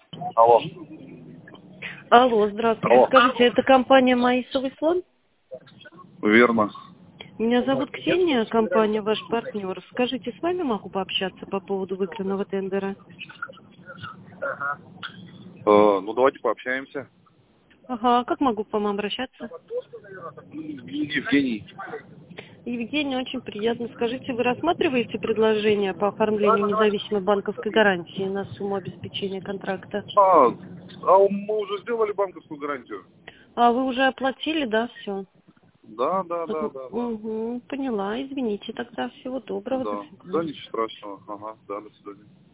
Алло. Алло, здравствуйте. Алло. Скажите, это компания «Маисовый слон»? Верно. Меня зовут Ксения, компания «Ваш партнер». Скажите, с вами могу пообщаться по поводу выигранного тендера? Ну, давайте пообщаемся. Ага, а как могу к вам обращаться? Евгений. Евгений, очень приятно. Скажите, вы рассматриваете предложение по оформлению независимой банковской гарантии на сумму обеспечения контракта? Мы уже сделали банковскую гарантию. А вы уже оплатили, да, все? Да. Угу, поняла. Извините тогда. Всего доброго. До Да, свидания. ничего страшного. Ага, да, до свидания.